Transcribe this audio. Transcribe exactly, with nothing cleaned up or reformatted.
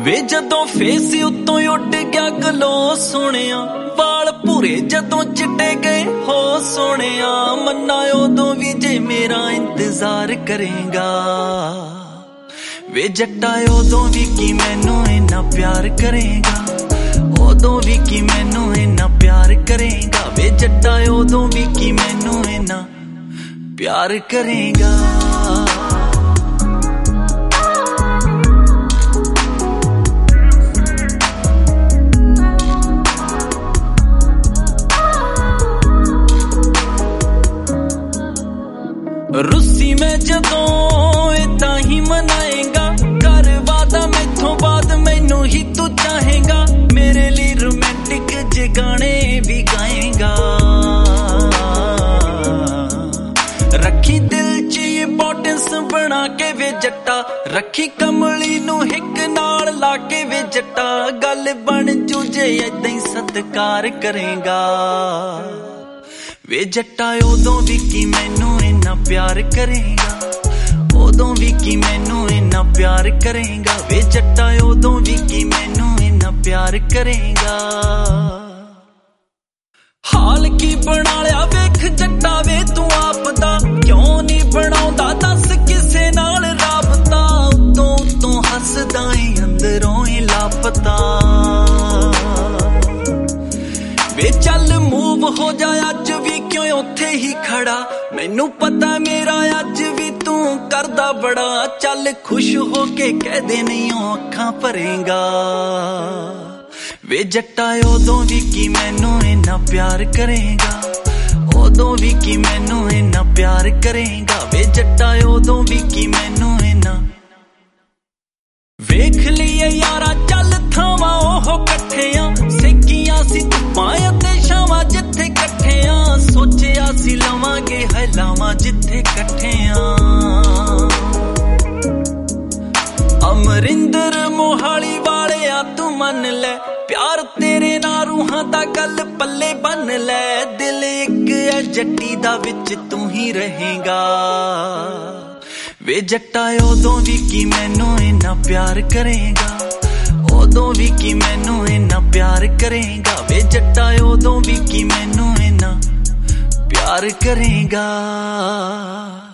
वे जदों फेस उत्तों उड़ गया गलो सोनिया, वाल भूरे जदों चिट्टे गए हो सोनिया, मन्ना उदों भी जे मेरा इंतजार करेगा। वे जट्टा उदों भी कि मैनू इन्ना प्यार करेगा, उदों भी कि मैनू इन्ना प्यार करेगा। वे जट्टा उदों भी कि मैनू इन्ना प्यार करेगा। रुस्सी में जदों इदा ही मनाएगा, कर वादा मैथों बाद मैनू ही तू चाहेगा, मेरे लिए रोमांटिक जे गाने भी गाएगा। रखी दिल च इंपॉर्टेंस बना के वे जट्टा, रखी कमली नू हिक नाल ला के वे जट्टा, गल बन जू जे इदां ही सत्कार करेगा। वे जट्टा उदों भी कि मैनू इन्ना प्यार करेगा, उदों भी कि मैनू इन्ना प्यार करेगा। वे जट्टा उदों भी कि मैनू इन्ना प्यार करेगा। हाल की बना लिया वेख जट्टा वे तू आप दा, क्यों नहीं बनाउंदा दस किसे नाल राबता, उतों उतों हसदा ही अंदरों ही लापता। वे चल मूव हो जा अज भी क्यों उत्थे ही खड़ा, मैनू पता मेरा अज भी तू करदा बड़ा, चल खुश हो के कह दे नहीं अखां भरेगा। वे जट्टा उदों भी कि मैनू इन्ना प्यार करेगा, उदों भी कि मैनू इन्ना प्यार करेगा। वे जट्टा उदों भी कि मैनू इन्ना वेख लिए यारा चल थावां ओह कट्ठियां, सेकियां सी धुप्पां ते छावां जिथे कट्ठियां, सोचिया सी लवांगे है लावां जिथे कट्ठियां। अमरिंदर मोहाली वालिया तू मन ले, प्यार तेरे नाल रूहां दा गल पल्ले बन ले, दिल इक है जट्टी दा विच तू ही रहेगा। वे जट्टा उदों भी कि मैनू इन्ना प्यार करेगा, उदों भी कि मैनू इन्ना प्यार करेगा। वे जट्टा उदों भी कि मैनू इन्ना प्यार करेगा।